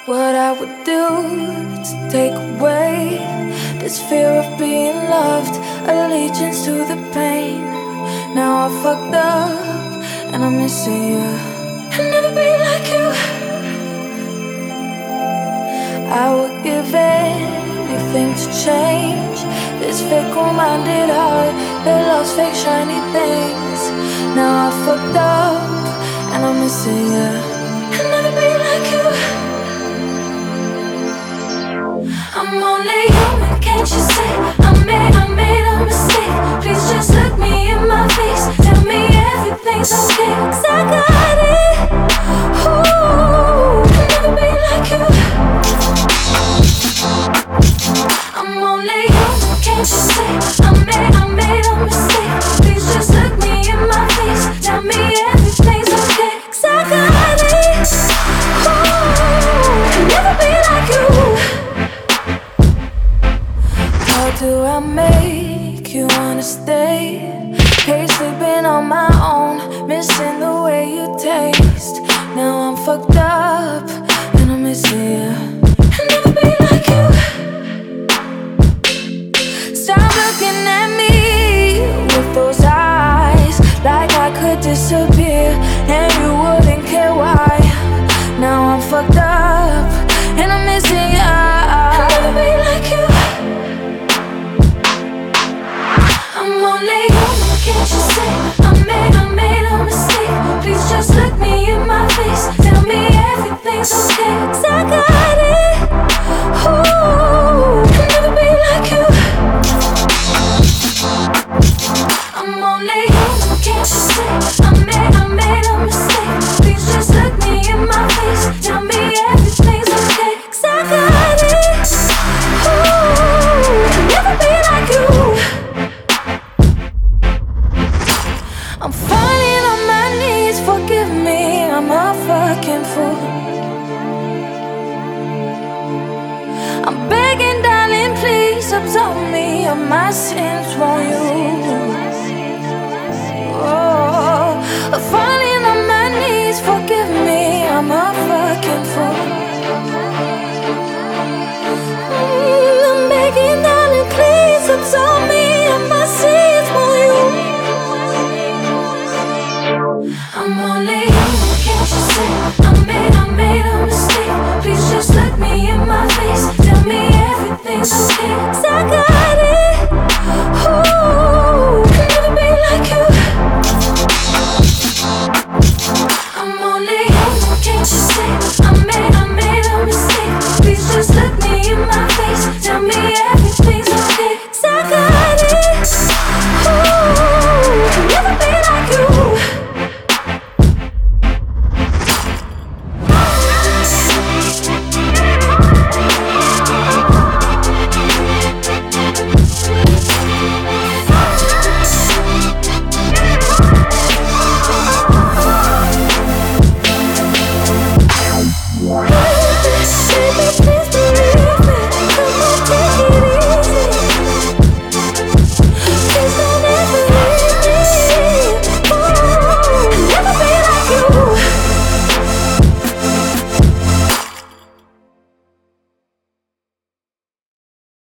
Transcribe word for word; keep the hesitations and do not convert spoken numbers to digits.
What I would do to take away this fear of being loved, allegiance to the pain. Now I fucked up and I'm missing you. I'll never be like you. I would give anything to change this fickle-minded heart that loves fake shiny things. Now I fucked up and I'm missing you. I'll never be like you. I'm only human, can't you see? I made, I made a mistake. Please just look me in my face. Tell me everything's okay, 'cause I got it. Ooh, I'll never be like you. I'm only human, can't you see? I made, I made a mistake. Please just look me in my face. Tell me everything's okay, 'cause I got it. Ooh, I'll never be like you. How do I make you wanna stay? Hate sleeping on my own, missing the way you taste. Now I'm fucked up and I'm missing you. I'll never be like you. Stop looking at me with those eyes, like I could disappear and you wouldn't care why. Now I'm fucked up and I'm missing you. I'll never be like you. I'm only human, can't you see? I made, I made a mistake. Please just look me in my face. Tell me everything's okay, 'cause I got it. Ooh, I'll never be like you. I'm only human, can't you see? I made, I made a mistake. Please just look me in my face. Tell me everything's okay, 'cause I got it. Ooh, I'll never be like you. I'm falling on my knees, forgive me, I'm a fucking fool. I'm begging, darling, please absolve me of my sins, won't you?